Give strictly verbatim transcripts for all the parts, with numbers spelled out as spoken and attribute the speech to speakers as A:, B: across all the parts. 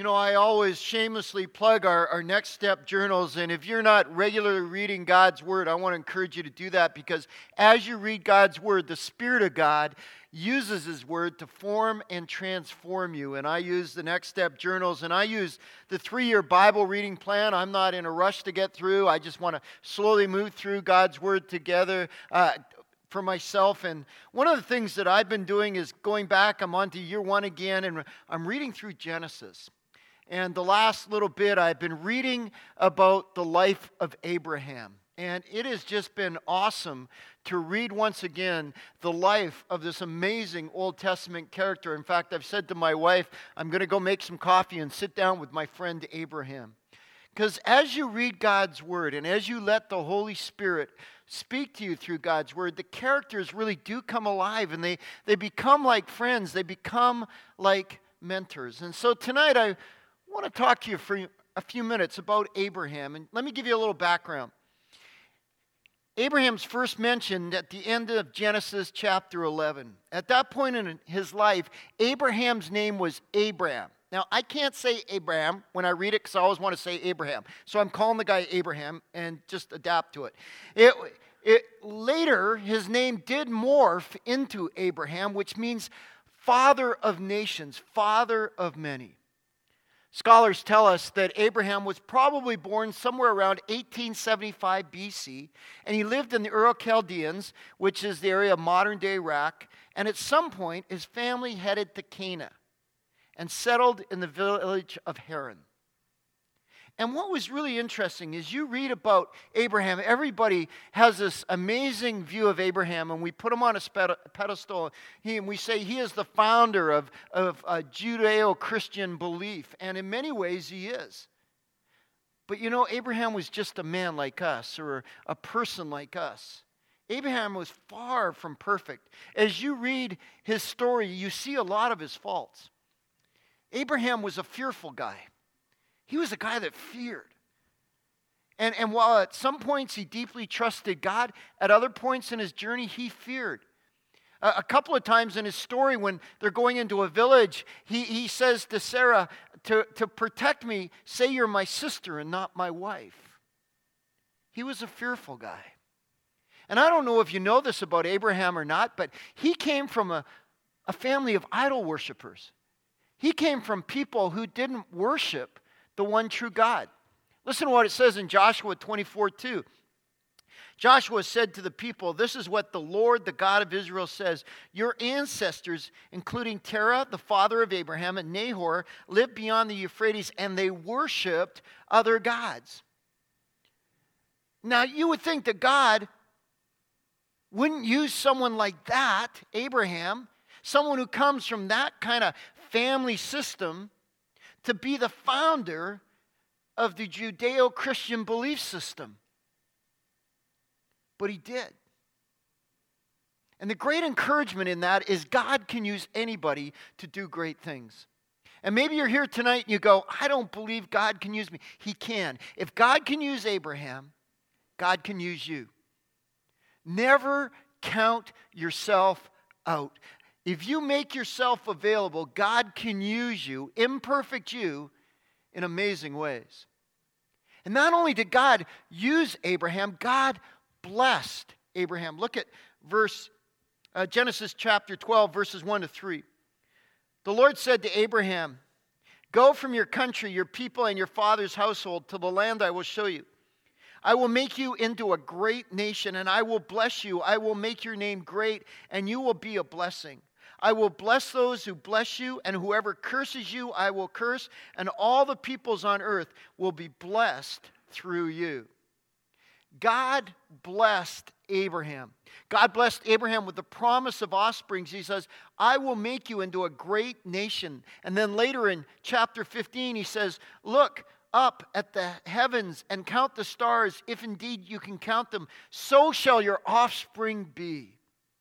A: You know, I always shamelessly plug our, our Next Step journals, and if you're not regularly reading God's Word, I want to encourage you to do that, because as you read God's Word, the Spirit of God uses His Word to form and transform you. And I use the Next Step journals, and I use the three-year Bible reading plan. I'm not in a rush to get through. I just want to slowly move through God's Word together. Uh, for myself. And one of the things that I've been doing is going back, I'm on to year one again, and I'm reading through Genesis. And the last little bit, I've been reading about the life of Abraham. And it has just been awesome to read once again the life of this amazing Old Testament character. In fact, I've said to my wife, I'm going to go make some coffee and sit down with my friend Abraham. Because as you read God's Word and as you let the Holy Spirit speak to you through God's Word, the characters really do come alive, and they, they become like friends. They become like mentors. And so tonight I want to talk to you for a few minutes about Abraham. And let me give you a little background. Abraham's first mentioned at the end of Genesis chapter eleven. At that point in his life, Abraham's name was Abram. Now, I can't say Abraham when I read it because I always want to say Abraham. So I'm calling the guy Abraham and just adapt to it. It, it later, his name did morph into Abraham, which means father of nations, father of many. Scholars tell us that Abraham was probably born somewhere around eighteen seventy-five B C, and he lived in the Ur Chaldeans, which is the area of modern-day Iraq, and at some point his family headed to Canaan and settled in the village of Haran. And what was really interesting is you read about Abraham, everybody has this amazing view of Abraham, and we put him on a pedestal, he, and we say he is the founder of, of a Judeo-Christian belief, and in many ways he is. But you know, Abraham was just a man like us, or a person like us. Abraham was far from perfect. As you read his story, you see a lot of his faults. Abraham was a fearful guy. He was a guy that feared. And, and while at some points he deeply trusted God, at other points in his journey he feared. A, a couple of times in his story when they're going into a village, he, he says to Sarah, to, to protect me, say you're my sister and not my wife. He was a fearful guy. And I don't know if you know this about Abraham or not, but he came from a, a family of idol worshipers. He came from people who didn't worship the one true God. Listen to what it says in Joshua twenty-four two. Joshua said to the people, this is what the Lord, the God of Israel, says. Your ancestors, including Terah, the father of Abraham, and Nahor, lived beyond the Euphrates, and they worshipped other gods. Now, you would think that God wouldn't use someone like that, Abraham, someone who comes from that kind of family system, to be the founder of the Judeo-Christian belief system. But he did. And the great encouragement in that is God can use anybody to do great things. And maybe you're here tonight and you go, I don't believe God can use me. He can. If God can use Abraham, God can use you. Never count yourself out. If you make yourself available, God can use you, imperfect you, in amazing ways. And not only did God use Abraham, God blessed Abraham. Look at verse uh, Genesis chapter twelve, verses one to three. The Lord said to Abraham, go from your country, your people, and your father's household to the land I will show you. I will make you into a great nation, and I will bless you. I will make your name great, and you will be a blessing. I will bless those who bless you, and whoever curses you, I will curse, and all the peoples on earth will be blessed through you. God blessed Abraham. God blessed Abraham with the promise of offsprings. He says, I will make you into a great nation. And then later in chapter fifteen, he says, look up at the heavens and count the stars, if indeed you can count them. So shall your offspring be.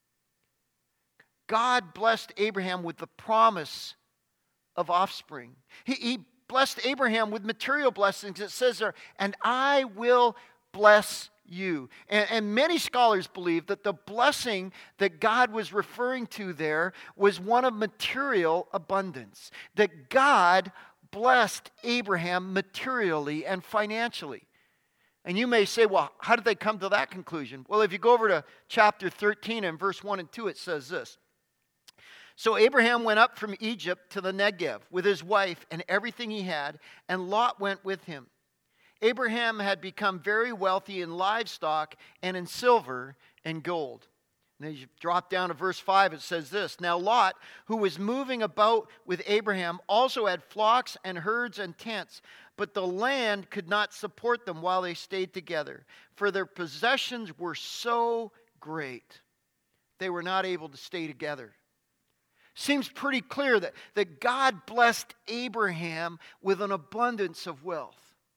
A: God blessed Abraham with the promise of offspring. He, he blessed Abraham with material blessings. It says there, and I will bless you. And, and many scholars believe that the blessing that God was referring to there was one of material abundance. That God blessed Abraham materially and financially. And you may say, well, how did they come to that conclusion? Well, if you go over to chapter thirteen and verse one and two, it says this. So Abraham went up from Egypt to the Negev with his wife and everything he had, and Lot went with him. Abraham had become very wealthy in livestock and in silver and gold. And then you drop down to verse five, it says this. Now Lot, who was moving about with Abraham, also had flocks and herds and tents, but the land could not support them while they stayed together, for their possessions were so great. They were not able to stay together. Seems pretty clear that, that God blessed Abraham with an abundance of wealth.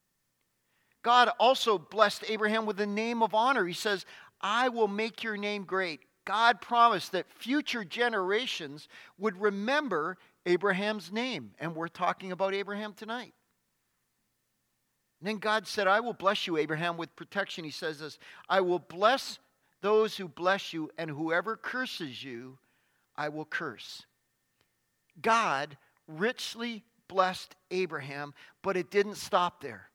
A: God also blessed Abraham with a name of honor. He says, I will make your name great. God promised that future generations would remember Abraham's name. And we're talking about Abraham tonight. And then God said, I will bless you, Abraham, with protection. He says this, I will bless those who bless you, and whoever curses you, I will curse. God richly blessed Abraham, but it didn't stop there.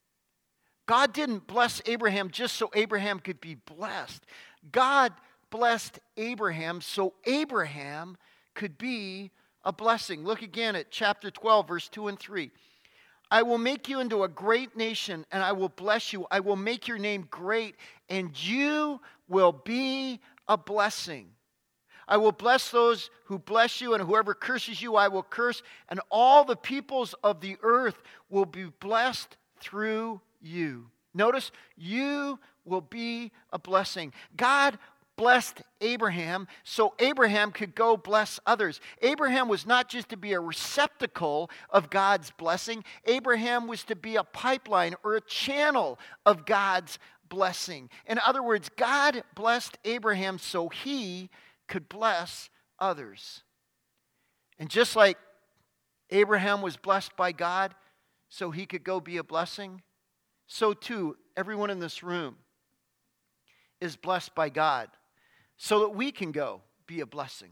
A: God didn't bless Abraham just so Abraham could be blessed. God blessed Abraham so Abraham could be a blessing. Look again at chapter twelve, verse two and three. I will make you into a great nation, and I will bless you. I will make your name great, and you will be a blessing. I will bless those who bless you, and whoever curses you, I will curse. And all the peoples of the earth will be blessed through you. Notice, you will be a blessing. God blessed Abraham so Abraham could go bless others. Abraham was not just to be a receptacle of God's blessing. Abraham was to be a pipeline or a channel of God's blessing. In other words, God blessed Abraham so he could bless others. And just like Abraham was blessed by God so he could go be a blessing, so too everyone in this room is blessed by God so that we can go be a blessing.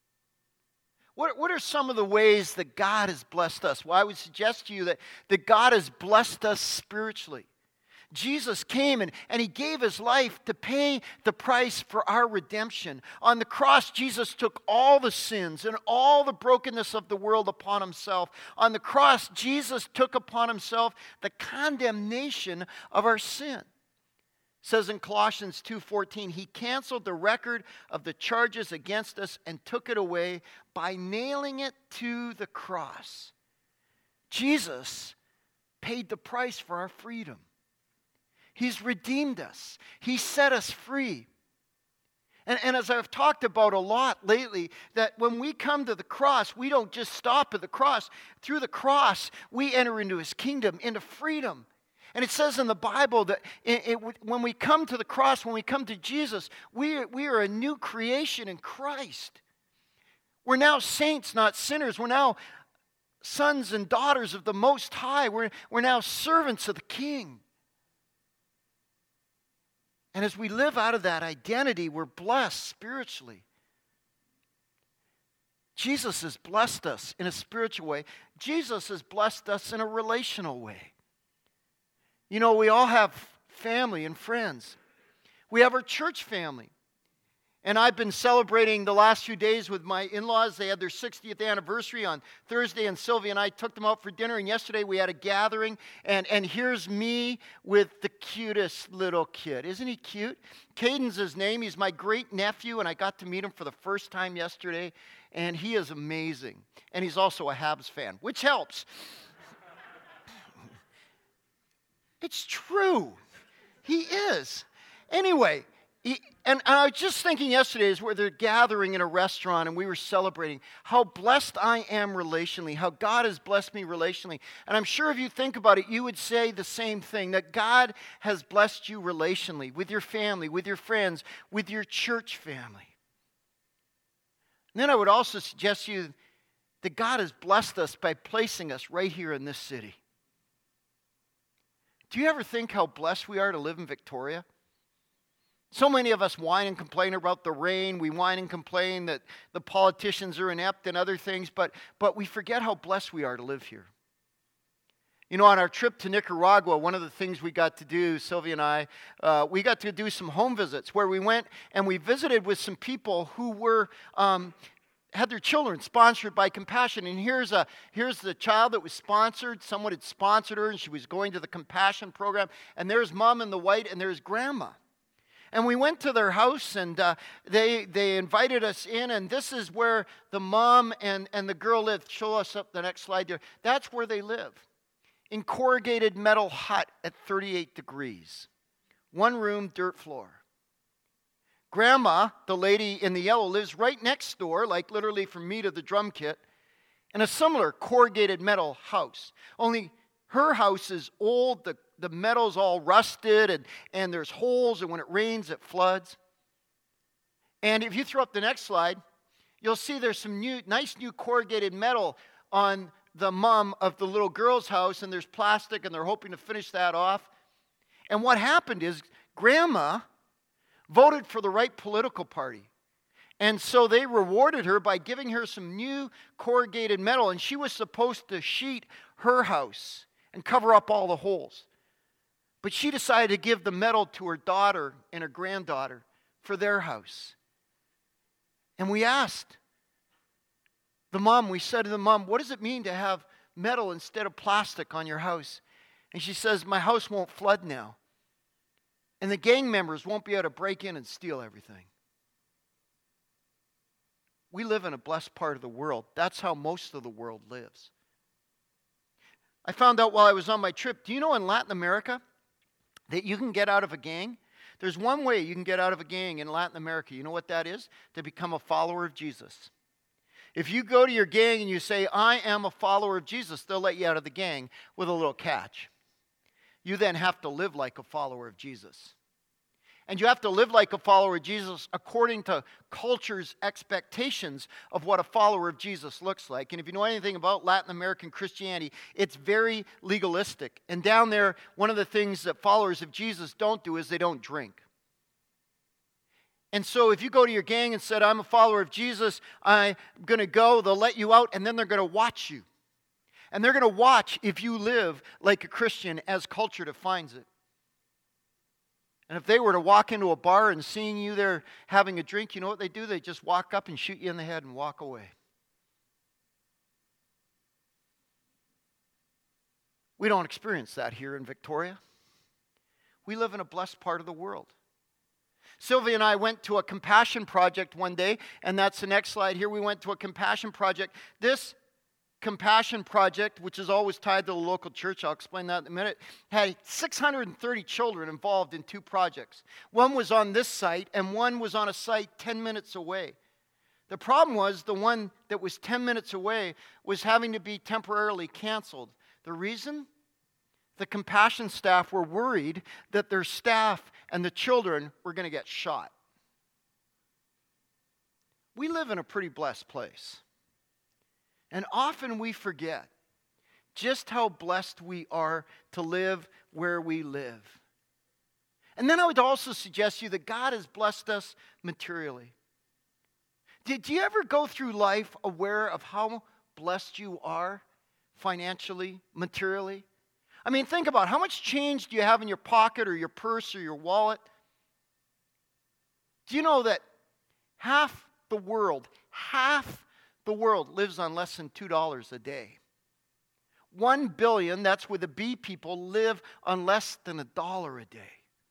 A: What, what are some of the ways that God has blessed us? Well, I would suggest to you that, that God has blessed us spiritually. Jesus came and, and he gave his life to pay the price for our redemption. On the cross, Jesus took all the sins and all the brokenness of the world upon himself. On the cross, Jesus took upon himself the condemnation of our sin. It says in Colossians two fourteen, he canceled the record of the charges against us and took it away by nailing it to the cross. Jesus paid the price for our freedom. He's redeemed us. He set us free. And, and as I've talked about a lot lately, that when we come to the cross, we don't just stop at the cross. Through the cross, we enter into his kingdom, into freedom. And it says in the Bible that it, it, when we come to the cross, when we come to Jesus, we, we are a new creation in Christ. We're now saints, not sinners. We're now sons and daughters of the Most High. We're, we're now servants of the King. And as we live out of that identity, we're blessed spiritually. Jesus has blessed us in a spiritual way. Jesus has blessed us in a relational way. You know, we all have family and friends. We have our church family. And I've been celebrating the last few days with my in-laws. They had their sixtieth anniversary on Thursday, and Sylvia and I took them out for dinner. And yesterday we had a gathering. And, and here's me with the cutest little kid. Isn't he cute? Caden's his name. He's my great-nephew, and I got to meet him for the first time yesterday. And he is amazing. And he's also a Habs fan, which helps. It's true. He is. Anyway, he, and I was just thinking yesterday as we were gathering in a restaurant and we were celebrating how blessed I am relationally, how God has blessed me relationally. And I'm sure if you think about it, you would say the same thing, that God has blessed you relationally, with your family, with your friends, with your church family. And then I would also suggest to you that God has blessed us by placing us right here in this city. Do you ever think how blessed we are to live in Victoria? So many of us whine and complain about the rain. We whine and complain that the politicians are inept and other things, but, but we forget how blessed we are to live here. You know, on our trip to Nicaragua, one of the things we got to do, Sylvia and I, uh, we got to do some home visits where we went and we visited with some people who were um, had their children sponsored by Compassion. And here's a here's the child that was sponsored. Someone had sponsored her, and she was going to the Compassion program. And there's mom in the white, and there's grandma. And we went to their house, and uh, they they invited us in, and this is where the mom and, and the girl lived. Show us up the next slide there. That's where they live. In corrugated metal hut at thirty-eight degrees. One room, dirt floor. Grandma, the lady in the yellow, lives right next door, like literally from me to the drum kit, in a similar corrugated metal house. Only her house is old, the, the metal's all rusted, and, and there's holes, and when it rains, it floods. And if you throw up the next slide, you'll see there's some new, nice new corrugated metal on the mom of the little girl's house, and there's plastic, and they're hoping to finish that off. And what happened is Grandma voted for the right political party. And so they rewarded her by giving her some new corrugated metal, and she was supposed to sheet her house and cover up all the holes. But she decided to give the metal to her daughter and her granddaughter for their house. And we asked the mom, we said to the mom, what does it mean to have metal instead of plastic on your house? And she says, my house won't flood now. And the gang members won't be able to break in and steal everything. We live in a blessed part of the world. That's how most of the world lives. I found out while I was on my trip, do you know in Latin America that you can get out of a gang? There's one way you can get out of a gang in Latin America. You know what that is? To become a follower of Jesus. If you go to your gang and you say, I am a follower of Jesus, they'll let you out of the gang with a little catch. You then have to live like a follower of Jesus. And you have to live like a follower of Jesus according to culture's expectations of what a follower of Jesus looks like. And if you know anything about Latin American Christianity, it's very legalistic. And down there, one of the things that followers of Jesus don't do is they don't drink. And so if you go to your gang and said, I'm a follower of Jesus, I'm going to go, they'll let you out, and then they're going to watch you. And they're going to watch if you live like a Christian as culture defines it. And if they were to walk into a bar and seeing you there having a drink, you know what they do? They just walk up and shoot you in the head and walk away. We don't experience that here in Victoria. We live in a blessed part of the world. Sylvia and I went to a compassion project one day, and that's the next slide here. We went to a compassion project. This compassion project, which is always tied to the local church, I'll explain that in a minute, had six hundred thirty children involved in two projects. One was on this site, and one was on a site ten minutes away. The problem was the one that was ten minutes away was having to be temporarily canceled. The reason? The compassion staff were worried that their staff and the children were going to get shot. We live in a pretty blessed place. And often we forget just how blessed we are to live where we live. And then I would also suggest to you that God has blessed us materially. Did you ever go through life aware of how blessed you are financially, materially? I mean, think about how much change do you have in your pocket or your purse or your wallet? Do you know that half the world, half the world lives on less than two dollars a day? One billion, that's with the B people, live on less than a dollar a day.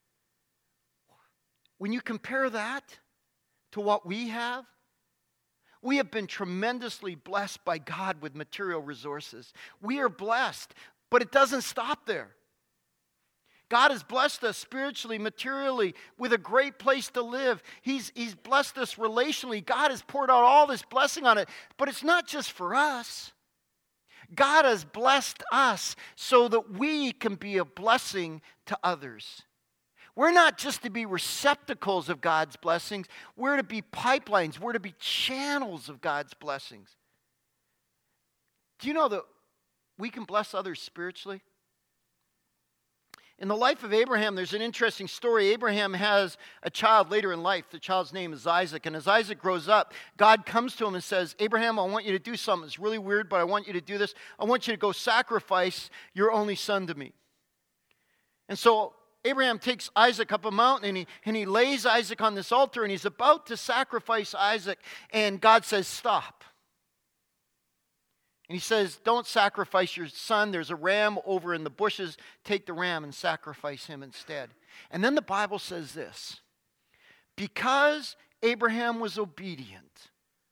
A: When you compare that to what we have, we have been tremendously blessed by God with material resources. We are blessed. But it doesn't stop there. God has blessed us spiritually, materially, with a great place to live. He's, he's blessed us relationally. God has poured out all this blessing on it. But it's not just for us. God has blessed us so that we can be a blessing to others. We're not just to be receptacles of God's blessings. We're to be pipelines. We're to be channels of God's blessings. Do you know that we can bless others spiritually? In the life of Abraham, there's an interesting story. Abraham has a child later in life. The child's name is Isaac. And as Isaac grows up, God comes to him and says, Abraham, I want you to do something. It's really weird, but I want you to do this. I want you to go sacrifice your only son to me. And so Abraham takes Isaac up a mountain, and he, and he lays Isaac on this altar, and he's about to sacrifice Isaac. And God says, stop. And he says, don't sacrifice your son. There's a ram over in the bushes. Take the ram and sacrifice him instead. And then the Bible says this. Because Abraham was obedient,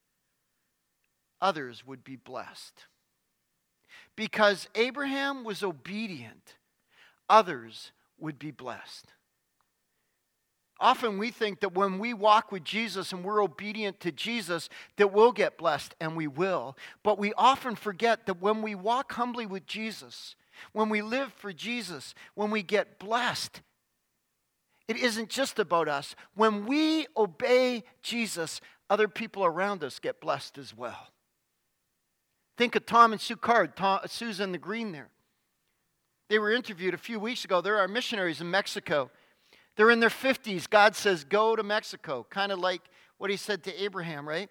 A: others would be blessed. Because Abraham was obedient, others would be blessed. Often we think that when we walk with Jesus and we're obedient to Jesus, that we'll get blessed, and we will. But we often forget that when we walk humbly with Jesus, when we live for Jesus, when we get blessed, it isn't just about us. When we obey Jesus, other people around us get blessed as well. Think of Tom and Sue Card, Tom, Susan the Green there. They were interviewed a few weeks ago. They're our missionaries in Mexico. They're in their fifties. God says, go to Mexico. Kind of like what he said to Abraham, right?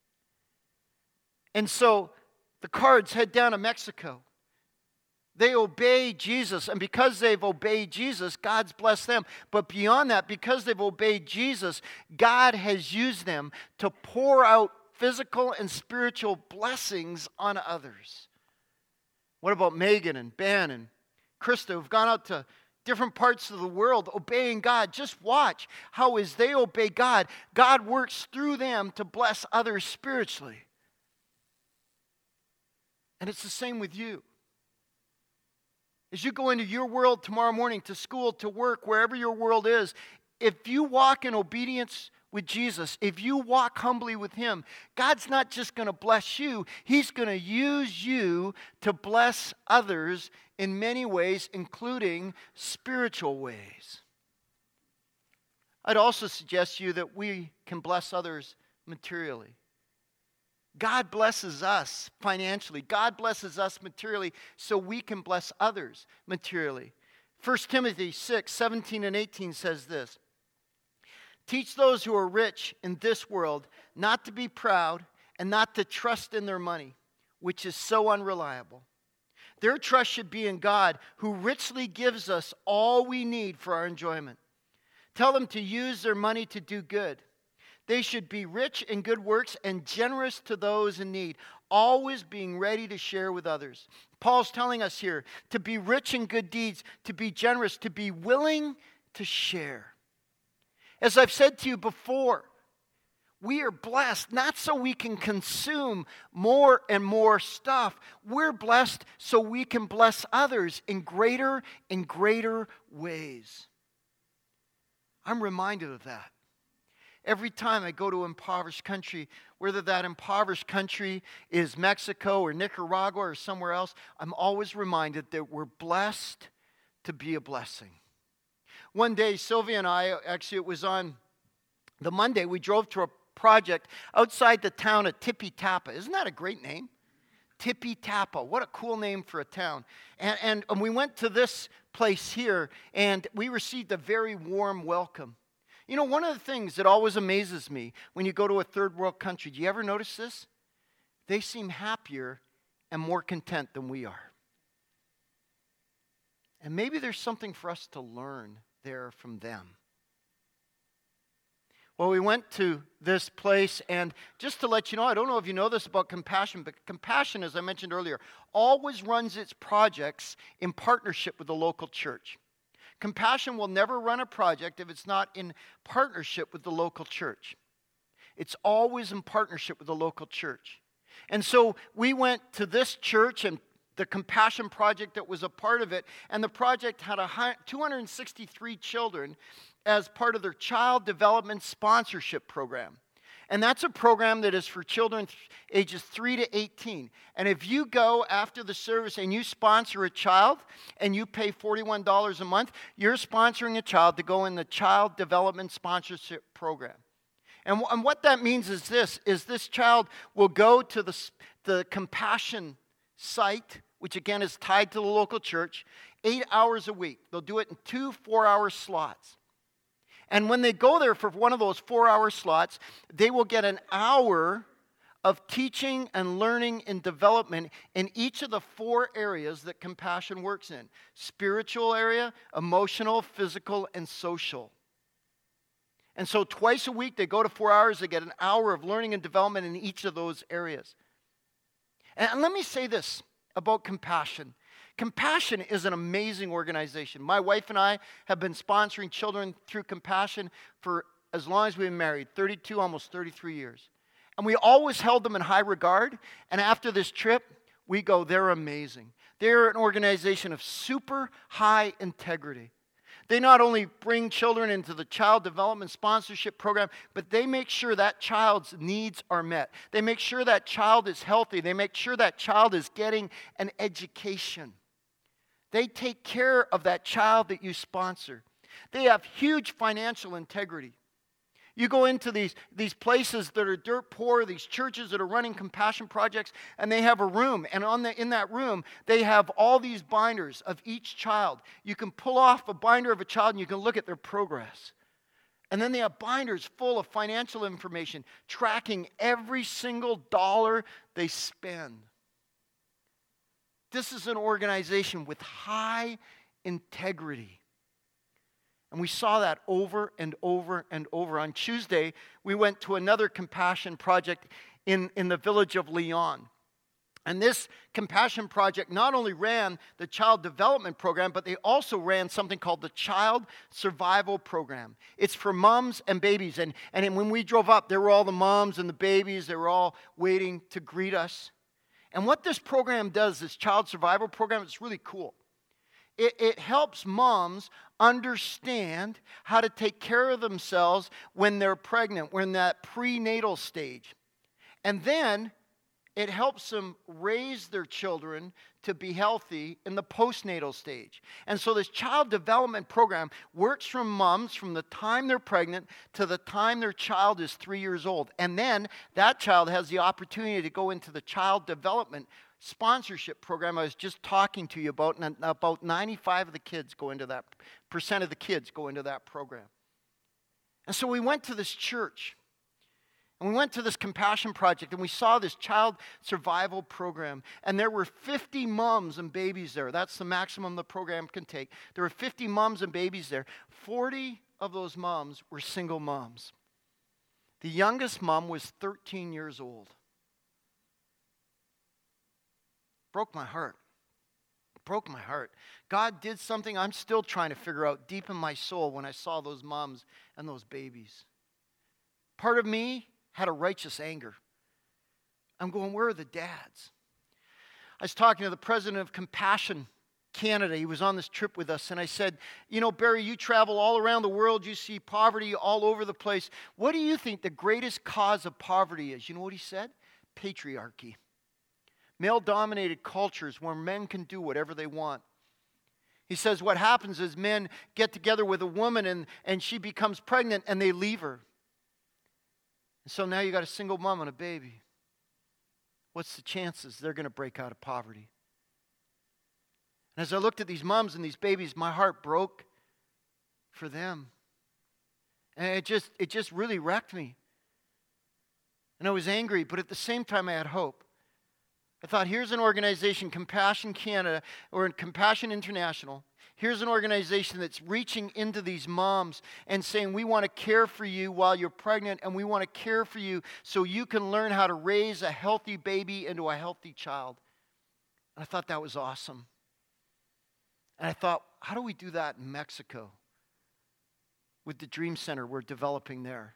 A: And so the Cards head down to Mexico. They obey Jesus. And because they've obeyed Jesus, God's blessed them. But beyond that, because they've obeyed Jesus, God has used them to pour out physical and spiritual blessings on others. What about Megan and Ben and Krista, who've gone out to different parts of the world obeying God? Just watch how as they obey God, God works through them to bless others spiritually. And it's the same with you. As you go into your world tomorrow morning, to school, to work, wherever your world is, if you walk in obedience with Jesus, if you walk humbly with Him, God's not just going to bless you, He's going to use you to bless others in many ways, including spiritual ways. I'd also suggest to you that we can bless others materially. God blesses us financially. God blesses us materially so we can bless others materially. First Timothy six, seventeen and eighteen says this. Teach those who are rich in this world not to be proud and not to trust in their money, which is so unreliable. Their trust should be in God, who richly gives us all we need for our enjoyment. Tell them to use their money to do good. They should be rich in good works and generous to those in need, always being ready to share with others. Paul's telling us here to be rich in good deeds, to be generous, to be willing to share. As I've said to you before, we are blessed not so we can consume more and more stuff. We're blessed so we can bless others in greater and greater ways. I'm reminded of that. Every time I go to impoverished country, whether that impoverished country is Mexico or Nicaragua or somewhere else, I'm always reminded that we're blessed to be a blessing. One day, Sylvia and I, actually it was on the Monday, we drove to a project outside the town of Tippy Tapa. Isn't that a great name? Tippy Tapa. What a cool name for a town. And, and, and we went to this place here, and we received a very warm welcome. You know, one of the things that always amazes me when you go to a third world country, do you ever notice this? They seem happier and more content than we are. And maybe there's something for us to learn there from them. Well, we went to this place, and just to let you know, I don't know if you know this about Compassion, but Compassion, as I mentioned earlier, always runs its projects in partnership with the local church. Compassion will never run a project if it's not in partnership with the local church. It's always in partnership with the local church. And so we went to this church and the Compassion Project that was a part of it, and the project had a two hundred sixty-three children as part of their child development sponsorship program. And that's a program that is for children ages three to eighteen. And if you go after the service and you sponsor a child and you pay forty-one dollars a month, you're sponsoring a child to go in the child development sponsorship program. And, and what that means is this, is this child will go to the, the Compassion site, which again is tied to the local church, eight hours a week. They'll do it in two four-hour slots. And when they go there for one of those four-hour slots, they will get an hour of teaching and learning and development in each of the four areas that compassion works in. Spiritual area, emotional, physical, and social. And so twice a week they go to four hours, they get an hour of learning and development in each of those areas. And let me say this about Compassion. Compassion is an amazing organization. My wife and I have been sponsoring children through Compassion for as long as we've been married, thirty-two, almost thirty-three years. And we always held them in high regard. And after this trip, we go, they're amazing. They're an organization of super high integrity. They not only bring children into the child development sponsorship program, but they make sure that child's needs are met. They make sure that child is healthy. They make sure that child is getting an education. They take care of that child that you sponsor. They have huge financial integrity. You go into these, these places that are dirt poor, these churches that are running compassion projects, and they have a room. And on the, in that room, they have all these binders of each child. You can pull off a binder of a child and you can look at their progress. And then they have binders full of financial information, tracking every single dollar they spend. This is an organization with high integrity. And we saw that over and over and over. On Tuesday, we went to another compassion project in, in the village of Leon. And this compassion project not only ran the child development program, but they also ran something called the Child Survival Program. It's for moms and babies. And, and when we drove up, there were all the moms and the babies. They were all waiting to greet us. And what this program does, this Child Survival Program, it's really cool. It, it helps moms understand how to take care of themselves when they're pregnant, when that prenatal stage. And then it helps them raise their children to be healthy in the postnatal stage. And so this child development program works from moms from the time they're pregnant to the time their child is three years old. And then that child has the opportunity to go into the child development sponsorship program I was just talking to you about, and about ninety-five of the kids go into that, percent of the kids go into that program. And so we went to this church, and we went to this compassion project, and we saw this child survival program, and there were fifty moms and babies there. That's the maximum the program can take. There were fifty moms and babies there. forty of those moms were single moms. The youngest mom was thirteen years old. Broke my heart. Broke my heart. God did something I'm still trying to figure out deep in my soul when I saw those moms and those babies. Part of me had a righteous anger. I'm going, where are the dads? I was talking to the president of Compassion Canada. He was on this trip with us, and I said, you know, Barry, you travel all around the world. You see poverty all over the place. What do you think the greatest cause of poverty is? You know what he said? Patriarchy. Male-dominated cultures where men can do whatever they want. He says what happens is men get together with a woman and, and she becomes pregnant and they leave her. And so now you got a single mom and a baby. What's the chances they're going to break out of poverty? And as I looked at these moms and these babies, my heart broke for them. And it just, it just really wrecked me. And I was angry, but at the same time I had hope. I thought, here's an organization, Compassion Canada, or Compassion International. Here's an organization that's reaching into these moms and saying, we want to care for you while you're pregnant, and we want to care for you so you can learn how to raise a healthy baby into a healthy child. And I thought that was awesome. And I thought, how do we do that in Mexico with the Dream Center we're developing there?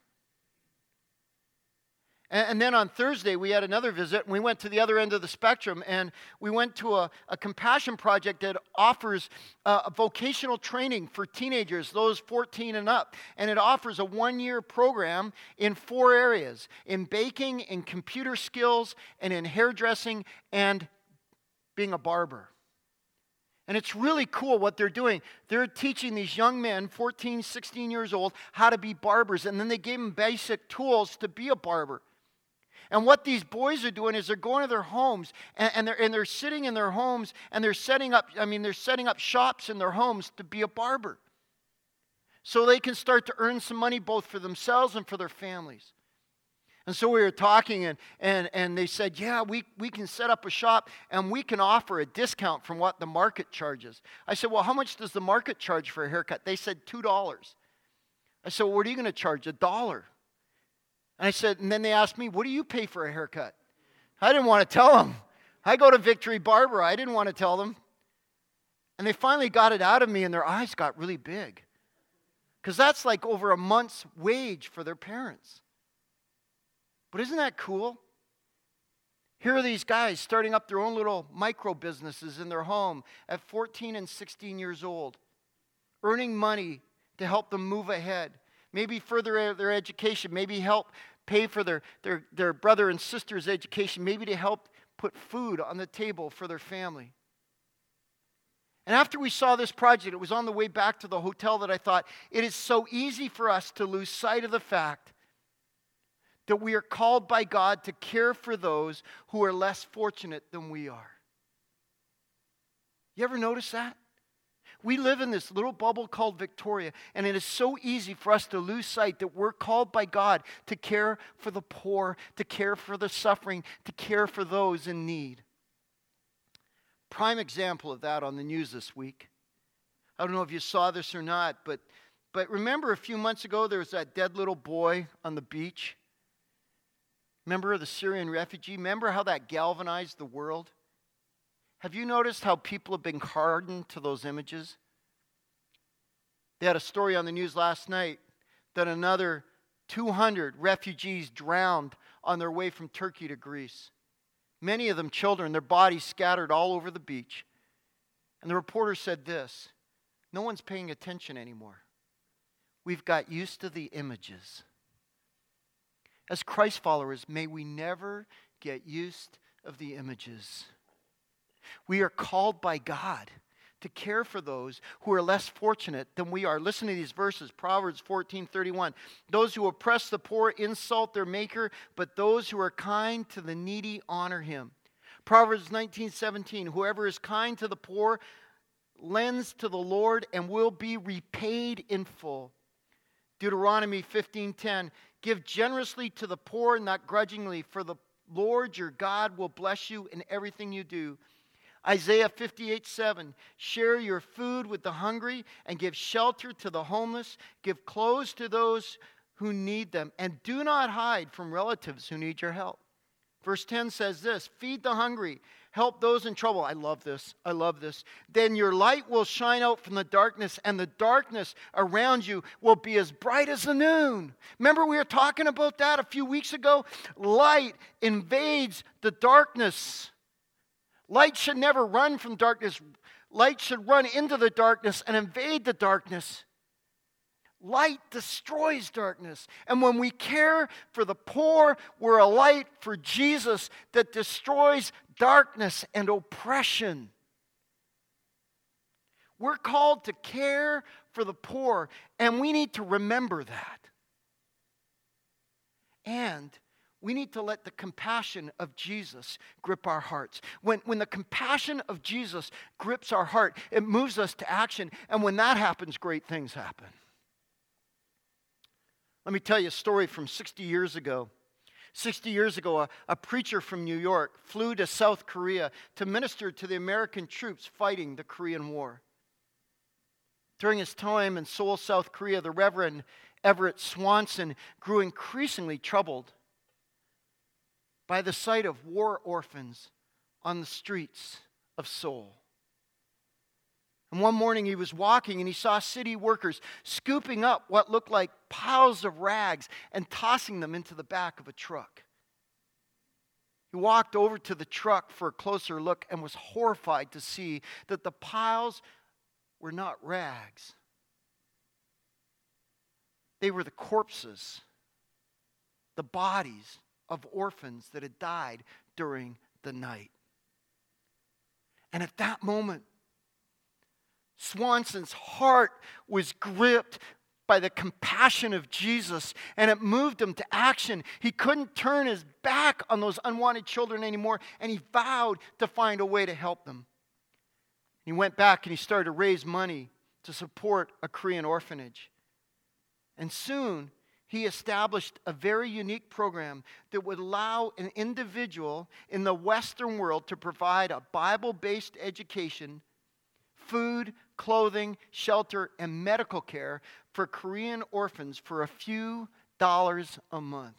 A: And then on Thursday, we had another visit, and we went to the other end of the spectrum, and we went to a, a compassion project that offers uh, a vocational training for teenagers, those fourteen and up. And it offers a one-year program in four areas, in baking, in computer skills, and in hairdressing, and being a barber. And it's really cool what they're doing. They're teaching these young men, fourteen, sixteen years old, how to be barbers, and then they gave them basic tools to be a barber. And what these boys are doing is they're going to their homes and, and, they're, and they're sitting in their homes and they're setting up, I mean, they're setting up shops in their homes to be a barber. So they can start to earn some money both for themselves and for their families. And so we were talking and, and, and they said, yeah, we, we can set up a shop and we can offer a discount from what the market charges. I said, well, how much does the market charge for a haircut? They said two dollars. I said, well, what are you going to charge? A dollar. And I said, and then they asked me, what do you pay for a haircut? I didn't want to tell them. I go to Victory Barber. I didn't want to tell them. And they finally got it out of me and their eyes got really big. Because that's like over a month's wage for their parents. But isn't that cool? Here are these guys starting up their own little micro businesses in their home at fourteen and sixteen years old, earning money to help them move ahead, maybe further their education, maybe help pay for their, their, their brother and sister's education, maybe to help put food on the table for their family. And after we saw this project, it was on the way back to the hotel that I thought, it is so easy for us to lose sight of the fact that we are called by God to care for those who are less fortunate than we are. You ever notice that? We live in this little bubble called Victoria, and it is so easy for us to lose sight that we're called by God to care for the poor, to care for the suffering, to care for those in need. Prime example of that on the news this week. I don't know if you saw this or not, but, but remember a few months ago there was that dead little boy on the beach? Remember the Syrian refugee? Remember how that galvanized the world? Have you noticed how people have been hardened to those images? They had a story on the news last night that another two hundred refugees drowned on their way from Turkey to Greece. Many of them children, their bodies scattered all over the beach. And the reporter said this, no one's paying attention anymore. We've got used to the images. As Christ followers, may we never get used of the images. We are called by God to care for those who are less fortunate than we are. Listen to these verses, Proverbs fourteen thirty-one. Those who oppress the poor insult their maker, but those who are kind to the needy honor him. Proverbs nineteen seventeen. Whoever is kind to the poor lends to the Lord and will be repaid in full. Deuteronomy fifteen ten. Give generously to the poor, not grudgingly, for the Lord your God will bless you in everything you do. Isaiah fifty-eight seven. Share your food with the hungry and give shelter to the homeless. Give clothes to those who need them. And do not hide from relatives who need your help. Verse ten says this. Feed the hungry. Help those in trouble. I love this. I love this. Then your light will shine out from the darkness, and the darkness around you will be as bright as the noon. Remember we were talking about that a few weeks ago? Light invades the darkness. Light should never run from darkness. Light should run into the darkness and invade the darkness. Light destroys darkness. And when we care for the poor, we're a light for Jesus that destroys darkness and oppression. We're called to care for the poor, and we need to remember that. And we need to let the compassion of Jesus grip our hearts. When, when the compassion of Jesus grips our heart, it moves us to action. And when that happens, great things happen. Let me tell you a story from sixty years ago. sixty years ago, a, a preacher from New York flew to South Korea to minister to the American troops fighting the Korean War. During his time in Seoul, South Korea, the Reverend Everett Swanson grew increasingly troubled by the sight of war orphans on the streets of Seoul. And one morning he was walking and he saw city workers scooping up what looked like piles of rags and tossing them into the back of a truck. He walked over to the truck for a closer look and was horrified to see that the piles were not rags. They were the corpses, the bodies of orphans that had died during the night. And at that moment, Swanson's heart was gripped by the compassion of Jesus, and it moved him to action. He couldn't turn his back on those unwanted children anymore, and he vowed to find a way to help them. He went back and he started to raise money to support a Korean orphanage. And soon, he established a very unique program that would allow an individual in the Western world to provide a Bible-based education, food, clothing, shelter, and medical care for Korean orphans for a few dollars a month.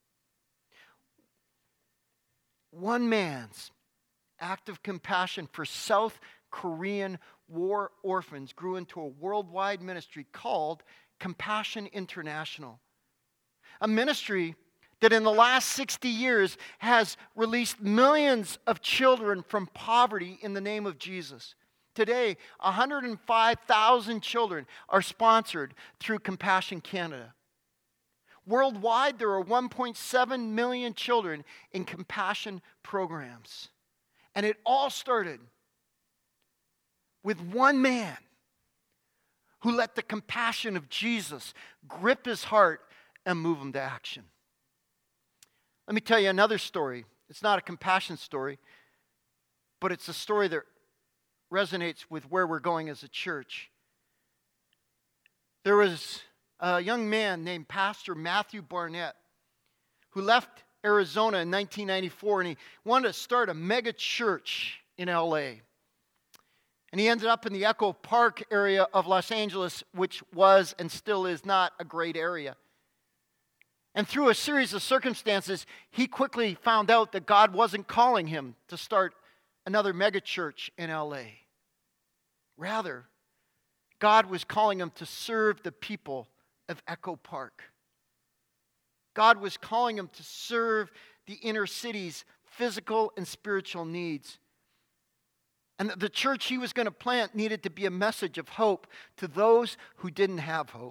A: One man's act of compassion for South Korean war orphans grew into a worldwide ministry called Compassion International. A ministry that in the last sixty years has released millions of children from poverty in the name of Jesus. Today, one hundred five thousand children are sponsored through Compassion Canada. Worldwide, there are one point seven million children in compassion programs. And it all started with one man who let the compassion of Jesus grip his heart and move him to action. Let me tell you another story. It's not a compassion story, but it's a story that resonates with where we're going as a church. There was a young man named Pastor Matthew Barnett who left Arizona in nineteen ninety-four, and he wanted to start a mega church in L A. And he ended up in the Echo Park area of Los Angeles, which was and still is not a great area. And through a series of circumstances, he quickly found out that God wasn't calling him to start another megachurch in L A. Rather, God was calling him to serve the people of Echo Park. God was calling him to serve the inner city's physical and spiritual needs. And the church he was going to plant needed to be a message of hope to those who didn't have hope.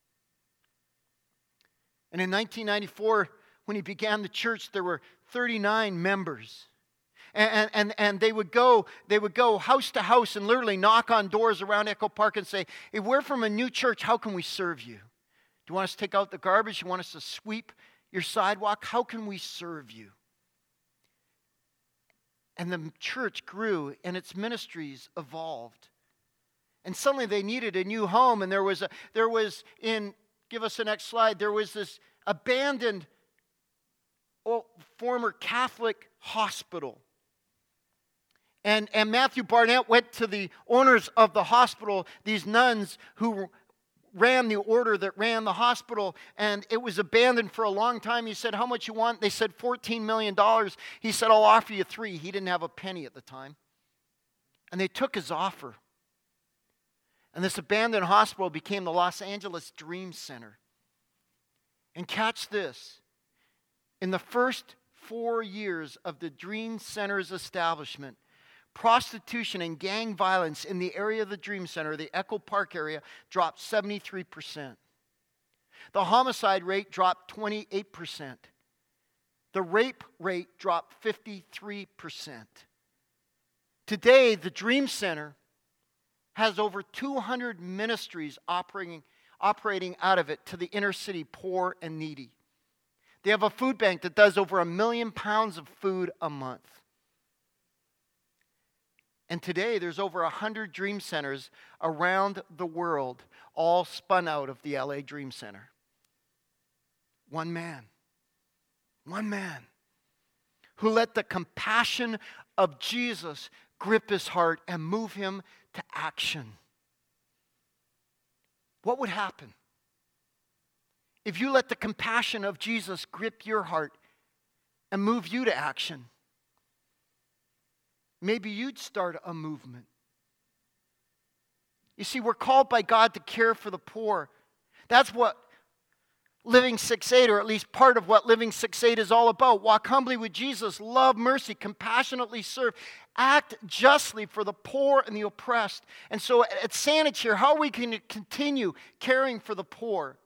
A: And in nineteen ninety-four, when he began the church, there were thirty-nine members. And, and, and they would go, they would go house to house and literally knock on doors around Echo Park and say, "Hey, we're from a new church. How can we serve you? Do you want us to take out the garbage? Do you want us to sweep your sidewalk? How can we serve you?" And the church grew and its ministries evolved. And suddenly they needed a new home. And there was, a, there was in, give us the next slide, there was this abandoned old, former Catholic hospital. And, and Matthew Barnett went to the owners of the hospital, these nuns who ran the order that ran the hospital, and it was abandoned for a long time. He said, "How much you want?" They said fourteen million dollars. He said, "I'll offer you three." He didn't have a penny at the time. And they took his offer. And this abandoned hospital became the Los Angeles Dream Center. And catch this. In the first four years of the Dream Center's establishment, prostitution and gang violence in the area of the Dream Center, the Echo Park area, dropped seventy-three percent. The homicide rate dropped twenty-eight percent. The rape rate dropped fifty-three percent. Today, the Dream Center has over two hundred ministries operating, operating out of it to the inner city poor and needy. They have a food bank that does over a million pounds of food a month. And today, there's over one hundred Dream Centers around the world, all spun out of the L A Dream Center. One man, one man, who let the compassion of Jesus grip his heart and move him to action. What would happen if you let the compassion of Jesus grip your heart and move you to action? Maybe you'd start a movement. You see, we're called by God to care for the poor. That's what Living six eight, or at least part of what Living six eight is all about. Walk humbly with Jesus, love mercy, compassionately serve, act justly for the poor and the oppressed. And so at Sandwich here, how are we going to continue caring for the poor?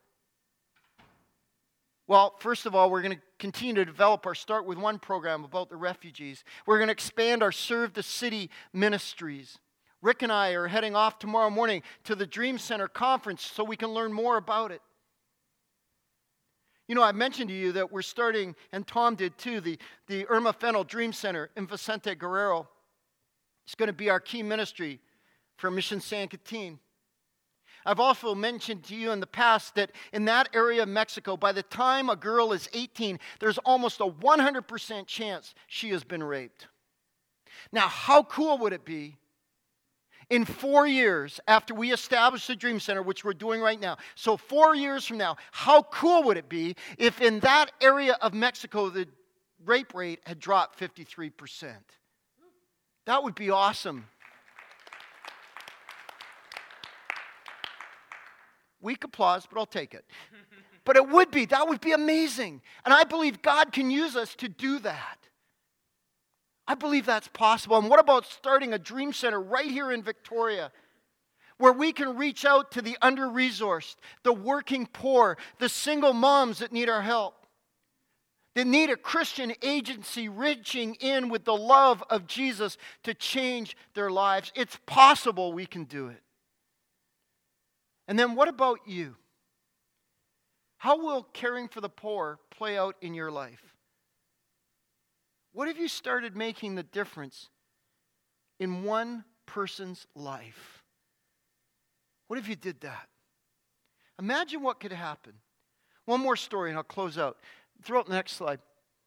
A: Well, first of all, we're going to continue to develop our Start With One program about the refugees. We're going to expand our Serve the City ministries. Rick and I are heading off tomorrow morning to the Dream Center conference so we can learn more about it. You know, I mentioned to you that we're starting, and Tom did too, the, the Irma Fennell Dream Center in Vicente Guerrero. It's going to be our key ministry for Mission San Quintin. I've also mentioned to you in the past that in that area of Mexico, by the time a girl is eighteen, there's almost a one hundred percent chance she has been raped. Now, how cool would it be in four years after we establish the Dream Center, which we're doing right now? So four years from now, how cool would it be if in that area of Mexico the rape rate had dropped fifty-three percent? That would be awesome. Weak applause, but I'll take it. But it would be. That would be amazing. And I believe God can use us to do that. I believe that's possible. And what about starting a Dream Center right here in Victoria, where we can reach out to the under-resourced, the working poor, the single moms that need our help, that need a Christian agency reaching in with the love of Jesus to change their lives? It's possible we can do it. And then what about you? How will caring for the poor play out in your life? What have you started making the difference in one person's life? What if you did that? Imagine what could happen. One more story and I'll close out. Throw up the next slide.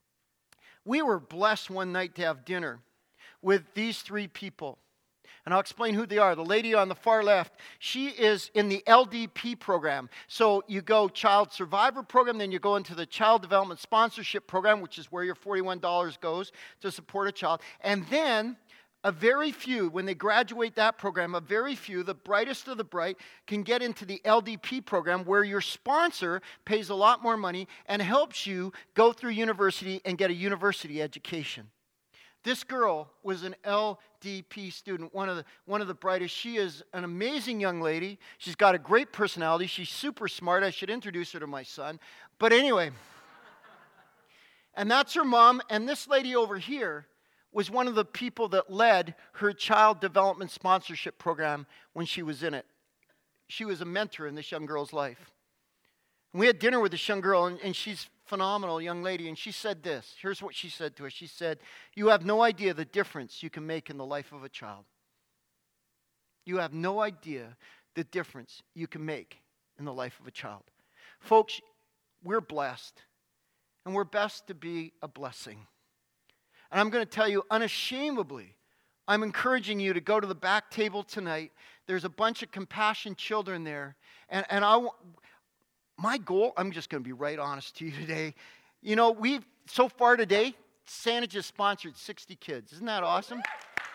A: We were blessed one night to have dinner with these three people. And I'll explain who they are. The lady on the far left, she is in the L D P program. So you go Child Survivor program, then you go into the Child Development Sponsorship program, which is where your forty-one dollars goes to support a child. And then a very few, when they graduate that program, a very few, the brightest of the bright, can get into the L D P program where your sponsor pays a lot more money and helps you go through university and get a university education. This girl was an L D P student, one of the one of the brightest. She is an amazing young lady. She's got a great personality. She's super smart. I should introduce her to my son. But anyway, and that's her mom. And this lady over here was one of the people that led her child development sponsorship program when she was in it. She was a mentor in this young girl's life. And we had dinner with this young girl, and, and she's phenomenal young lady, and she said this. Here's what she said to us. She said, "You have no idea the difference you can make in the life of a child. You have no idea the difference you can make in the life of a child." Folks, we're blessed, and we're blessed to be a blessing. And I'm going to tell you unashamedly, I'm encouraging you to go to the back table tonight. There's a bunch of compassion children there, and, and I want... My goal, I'm just going to be right honest to you today. You know, we've, so far today, Santa just sponsored sixty kids. Isn't that awesome?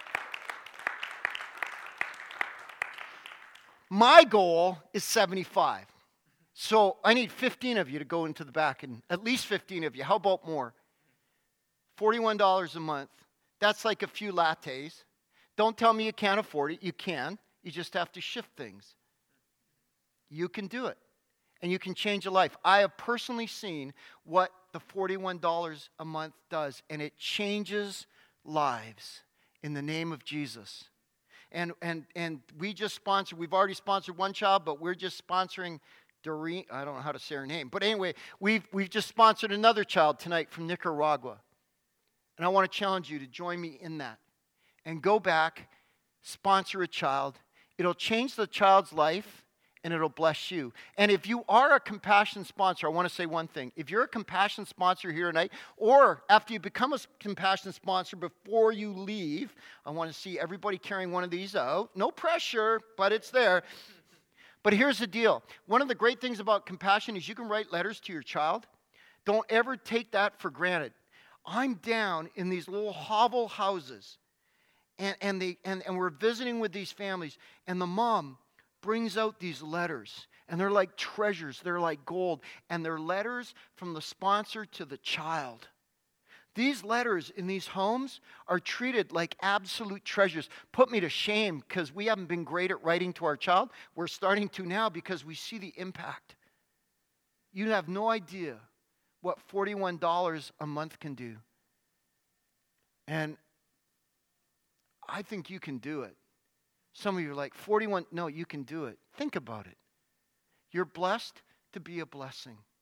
A: My goal is seventy-five. So I need fifteen of you to go into the back, and at least fifteen of you. How about more? forty-one dollars a month. That's like a few lattes. Don't tell me you can't afford it. You can. You just have to shift things. You can do it. And you can change a life. I have personally seen what the forty-one dollars a month does, and it changes lives in the name of Jesus. And and and we just sponsored, we've already sponsored one child, but we're just sponsoring Doreen, I don't know how to say her name. But anyway, we've we've just sponsored another child tonight from Nicaragua. And I want to challenge you to join me in that. And go back, sponsor a child. It'll change the child's life, and it'll bless you. And if you are a compassion sponsor, I want to say one thing. If you're a compassion sponsor here tonight, or after you become a compassion sponsor before you leave, I want to see everybody carrying one of these out. No pressure, but it's there. But here's the deal. One of the great things about compassion is you can write letters to your child. Don't ever take that for granted. I'm down in these little hovel houses, and, and, they, and, and we're visiting with these families, and the mom brings out these letters, and they're like treasures. They're like gold, and they're letters from the sponsor to the child. These letters in these homes are treated like absolute treasures. Put me to shame because we haven't been great at writing to our child. We're starting to now because we see the impact. You have no idea what forty-one dollars a month can do. And I think you can do it. Some of you are like, forty-one, no, you can do it. Think about it. You're blessed to be a blessing.